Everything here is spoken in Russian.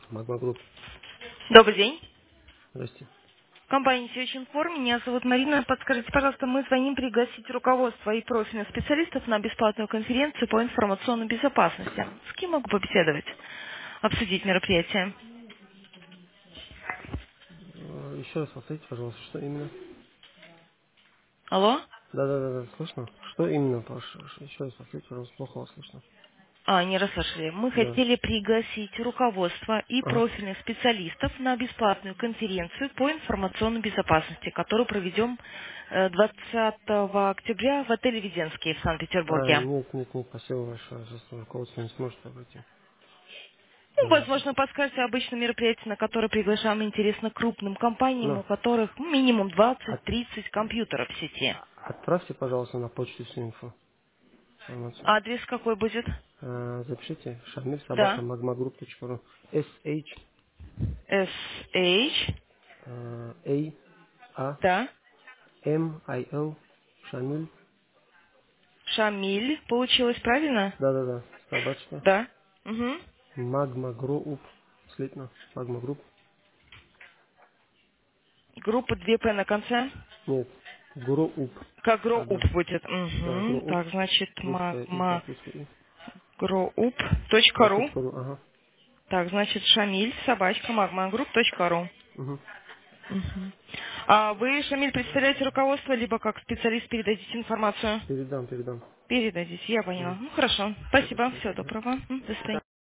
Магма Групп. Добрый день. Здрасте. Компания Севич-Информ. Меня зовут Марина. Подскажите, пожалуйста, мы звоним пригласить руководство и профильных специалистов на бесплатную конференцию по информационной безопасности. С кем могу побеседовать? Обсудить мероприятие. Еще раз повторите, пожалуйста, что именно? Алло? Да, слышно? Что именно? Еще раз повторите, пожалуйста, плохо вас слышно. Не расслышали. Мы Да. хотели пригласить руководство и Ага. профильных специалистов на бесплатную конференцию по информационной безопасности, которую проведем 20 октября в отеле «Веденский» в Санкт-Петербурге. Нет, спасибо большое. Руководство не сможет обойти. Ну, возможно, подскажете обычно мероприятие, на которое приглашаем интересно крупным компаниям, у Ну, которых минимум от- 20-30 компьютеров в сети. отправьте, пожалуйста, на почту всю информацию. Адрес какой будет? Запишите Шамиль собака Да. magmagroup.ru SH SH. A Да. M I L Шамиль. Шамиль. Получилось правильно? Да, собачка. Да. Угу. Magma Group. Слитно. Magma Group. Группа 2П на конце. Нет. Group. Как Гроуп Одно. будет. Да, Угу. Group. Так, значит, Русская и французская и. Да, magmagroup.ru. точка ру, ага. Так, значит, Шамиль, собачка, magmagroup.ru. Угу. Мгм. А вы, Шамиль, представляете руководство, либо как специалист передадите информацию? Передам. Передадите, я Угу. поняла. Ну, хорошо. Все, Спасибо, спасибо. всего Ага. доброго. До свидания.